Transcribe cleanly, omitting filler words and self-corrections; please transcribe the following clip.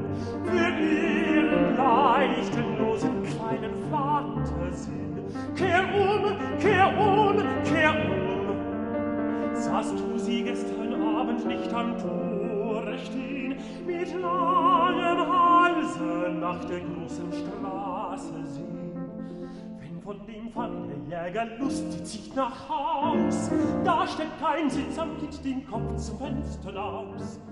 für ihren leichten, losen, kleinen Vatersinn. Kehr um, kehr um, kehr um. Sahst du sie gestern Abend nicht am Tore stehen, mit langem Halse nach der großen Straße sehen? Wenn von dem Wanderjäger Lust sie zieht nach Haus, da steckt kein Sitz am Gitt den Kopf zum Fenster aus.